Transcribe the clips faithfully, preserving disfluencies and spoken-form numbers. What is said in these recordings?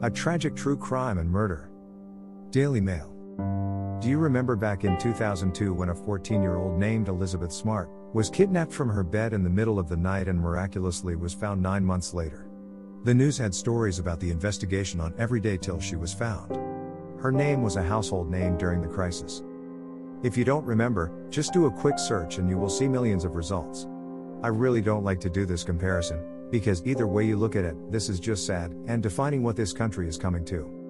A tragic true crime and murder. Daily Mail. Do you remember back in two thousand two when a fourteen-year-old named Elizabeth Smart was kidnapped from her bed in the middle of the night and miraculously was found nine months later? The news had stories about the investigation on every day till she was found. Her name was a household name during the crisis. If you don't remember, just do a quick search and you will see millions of results. I really don't like to do this comparison, because either way you look at it, this is just sad, and defining what this country is coming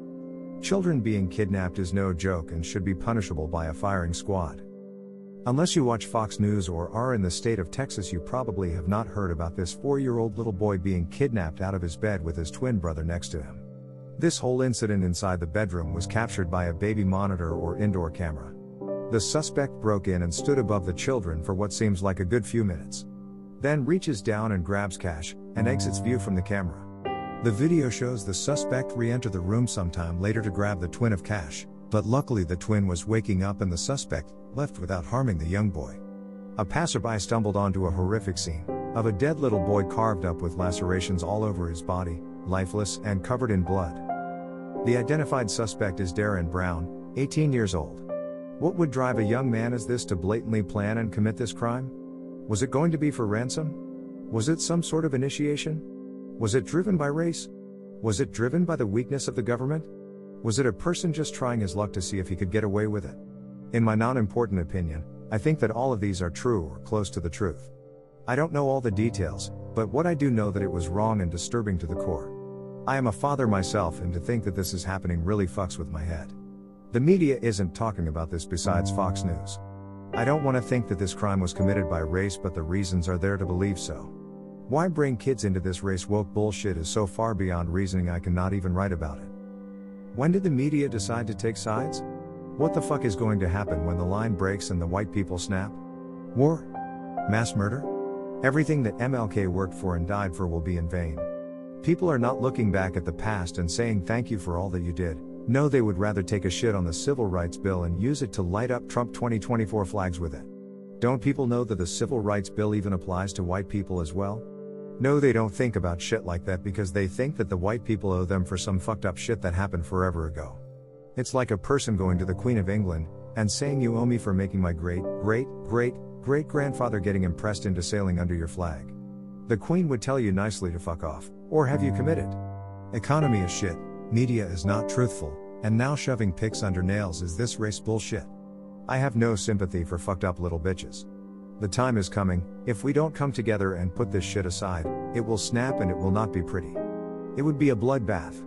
to. Children being kidnapped is no joke and should be punishable by a firing squad. Unless you watch Fox News or are in the state of Texas, you probably have not heard about this four-year-old little boy being kidnapped out of his bed with his twin brother next to him. This whole incident inside the bedroom was captured by a baby monitor or indoor camera. The suspect broke in and stood above the children for what seems like a good few minutes. Then reaches down and grabs Cash, and exits view from the camera. The video shows the suspect re-enter the room sometime later to grab the twin of Cash, but luckily the twin was waking up and the suspect left without harming the young boy. A passerby stumbled onto a horrific scene of a dead little boy carved up with lacerations all over his body, lifeless and covered in blood. The identified suspect is Darren Brown, eighteen years old. What would drive a young man as this to blatantly plan and commit this crime? Was it going to be for ransom? Was it some sort of initiation? Was it driven by race? Was it driven by the weakness of the government? Was it a person just trying his luck to see if he could get away with it? In my non-important opinion, I think that all of these are true or close to the truth. I don't know all the details, but what I do know that it was wrong and disturbing to the core. I am a father myself, and to think that this is happening really fucks with my head. The media isn't talking about this besides Fox News. I don't want to think that this crime was committed by race, but the reasons are there to believe so. Why bring kids into this race woke bullshit is so far beyond reasoning I cannot even write about it. When did the media decide to take sides? What the fuck is going to happen when the line breaks and the white people snap? War? Mass murder? Everything that M L K worked for and died for will be in vain. People are not looking back at the past and saying thank you for all that you did. No, they would rather take a shit on the Civil Rights Bill and use it to light up Trump twenty twenty-four flags with it. Don't people know that the Civil Rights Bill even applies to white people as well? No, they don't think about shit like that because they think that the white people owe them for some fucked up shit that happened forever ago. It's like a person going to the Queen of England and saying you owe me for making my great, great, great, great grandfather getting impressed into sailing under your flag. The Queen would tell you nicely to fuck off, or have you committed? Economy is shit, media is not truthful, and now shoving pics under nails is this race bullshit. I have no sympathy for fucked up little bitches. The time is coming, if we don't come together and put this shit aside, it will snap and it will not be pretty. It would be a bloodbath.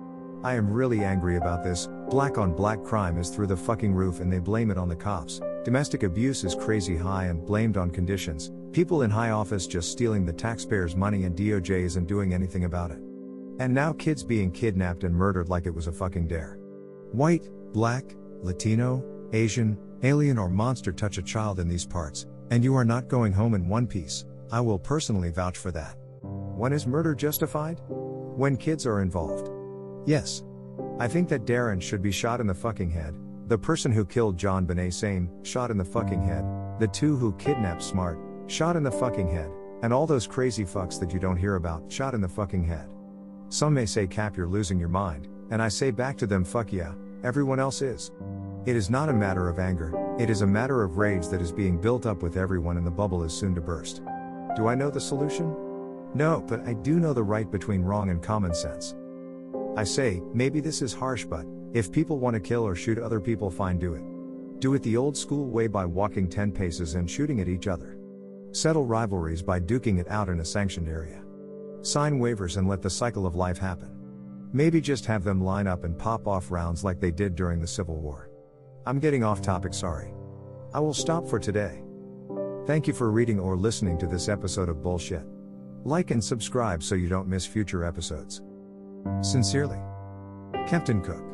I am really angry about this. Black on black crime is through the fucking roof and they blame it on the cops. Domestic abuse is crazy high and blamed on conditions. People in high office just stealing the taxpayers' money and D O J isn't doing anything about it. And now kids being kidnapped and murdered like it was a fucking dare. White, black, Latino, Asian, alien or monster touch a child in these parts, and you are not going home in one piece. I will personally vouch for that. When is murder justified? When kids are involved. Yes. I think that Darren should be shot in the fucking head, the person who killed John Benet same, shot in the fucking head, the two who kidnapped Smart, shot in the fucking head, and all those crazy fucks that you don't hear about, shot in the fucking head. Some may say Cap you're losing your mind, and I say back to them fuck yeah, everyone else is. It is not a matter of anger, it is a matter of rage that is being built up with everyone and the bubble is soon to burst. Do I know the solution? No, but I do know the right between wrong and common sense. I say, maybe this is harsh, but if people want to kill or shoot other people, fine, do it. Do it the old school way by walking ten paces and shooting at each other. Settle rivalries by duking it out in a sanctioned area. Sign waivers and let the cycle of life happen. Maybe just have them line up and pop off rounds like they did during the Civil War. I'm getting off topic, sorry. I will stop for today. Thank you for reading or listening to this episode of Bullshit. Like and subscribe so you don't miss future episodes. Sincerely, Captain Cook.